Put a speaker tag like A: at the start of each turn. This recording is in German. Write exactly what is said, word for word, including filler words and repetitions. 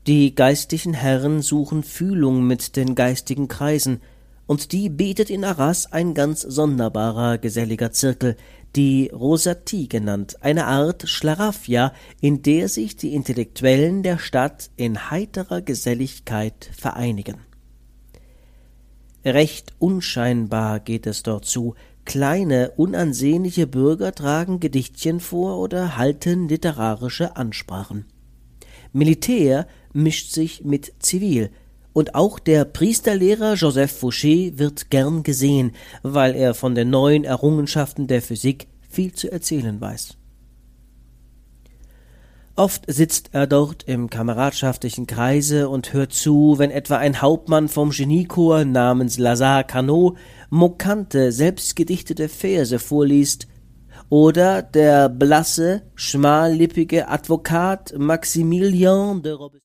A: Die geistlichen Herren suchen Fühlung mit den geistigen Kreisen, und die bietet in Arras ein ganz sonderbarer geselliger Zirkel, die Rosatie genannt, eine Art Schlaraffia, in der sich die Intellektuellen der Stadt in heiterer Geselligkeit vereinigen. Recht unscheinbar geht es dort zu, kleine, unansehnliche Bürger tragen Gedichtchen vor oder halten literarische Ansprachen. Militär mischt sich mit Zivil, und auch der Priesterlehrer Joseph Fouché wird gern gesehen, weil er von den neuen Errungenschaften der Physik viel zu erzählen weiß. Oft sitzt er dort im kameradschaftlichen Kreise und hört zu, wenn etwa ein Hauptmann vom Geniekorps namens Lazare Carnot mokante, selbstgedichtete Verse vorliest, oder der blasse, schmallippige Advokat Maximilien de Robespierre